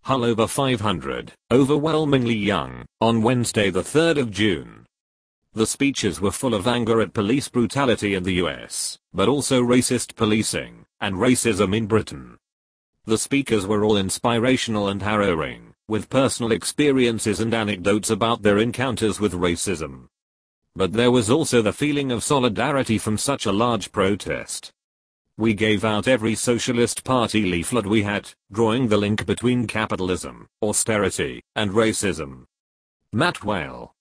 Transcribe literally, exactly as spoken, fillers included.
Hull over five hundred, overwhelmingly young, on Wednesday the third of June. The speeches were full of anger at police brutality in the U S, but also racist policing and racism in Britain. The speakers were all inspirational and harrowing, with personal experiences and anecdotes about their encounters with racism. But there was also the feeling of solidarity from such a large protest. We gave out every Socialist Party leaflet we had, drawing the link between capitalism, austerity, and racism. Matt Whale,